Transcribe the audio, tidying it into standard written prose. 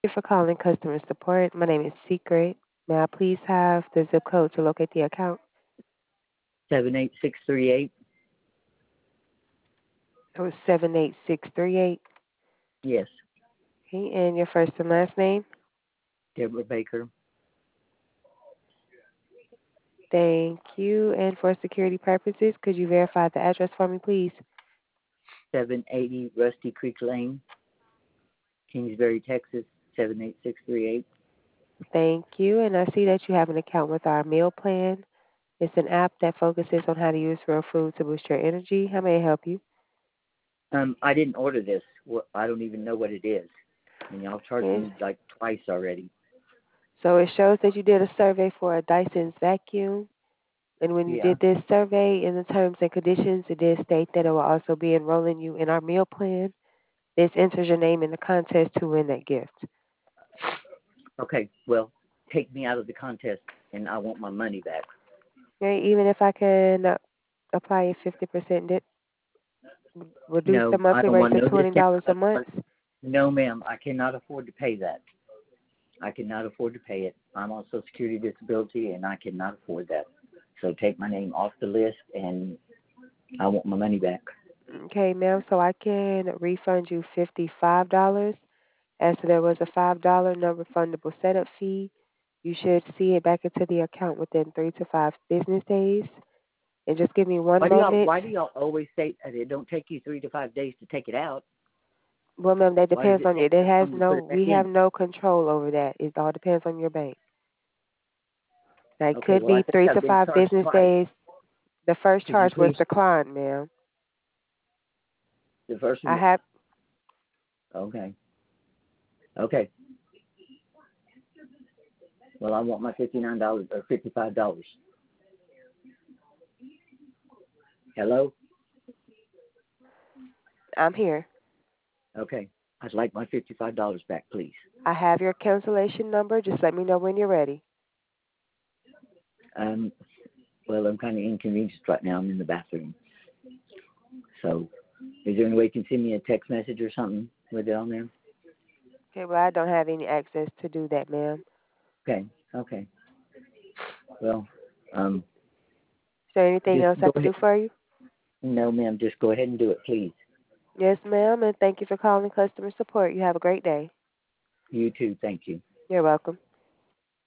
Thank you for calling customer support. My name is Secret. May I please have the zip code to locate the account? 78638. It was 78638. Yes. Okay, and your first and last name? Deborah Baker. Thank you. And for security purposes, could you verify the address for me, please? 780 Rusty Creek Lane, Kingsbury, Texas, 78638. Thank you. And I see that you have an account with our meal plan. It's an app that focuses on how to use real food to boost your energy. How may I help you? I didn't order this. Well, I don't even know what it is. And y'all charged Yes. me like twice already. So it shows that you did a survey for a Dyson's vacuum. And when you Yeah. did this survey in the terms and conditions, it did state that it will also be enrolling you in our meal plan. This enters your name in the contest to win that gift. Okay. Well, take me out of the contest, and I want my money back. Okay, even if I can apply a 50% reduce the No, I monthly don't rate want to no discount. $20 a month. No, ma'am. I cannot afford to pay that. I cannot afford to pay it. I'm on Social Security disability, and I cannot afford that. So take my name off the list, and I want my money back. Okay, ma'am, so I can refund you $55 as there was a $5 non-refundable setup fee. You should see it back into the account within 3 to 5 business days. And just give me one moment. Why do y'all always say that it don't take you 3 to 5 days to take it out? Well, ma'am, that Why does depends it on you. take That that has long to no, put it back we have in? no control over that. It all depends on your bank. Now, it Okay, could well, I be think three I've to been five charged business twice. days. The first Could you charge was please, declined, ma'am. the first I one? have, Okay, okay. Well, I want my $59 or $55. Hello? I'm here. Okay, I'd like my $55 back, please. I have your cancellation number. Just let me know when you're ready. Um, well, I'm kind of inconvenienced right now. I'm in the bathroom. So, is there any way you can send me a text message or something with it on there? Okay, well, I don't have any access to do that, ma'am. Okay, okay. Well, um, Is there anything just else I go can ahead. do for you? No, ma'am, just go ahead and do it, please. Yes, ma'am, and thank you for calling customer support. You have a great day. You too. Thank you. You're welcome.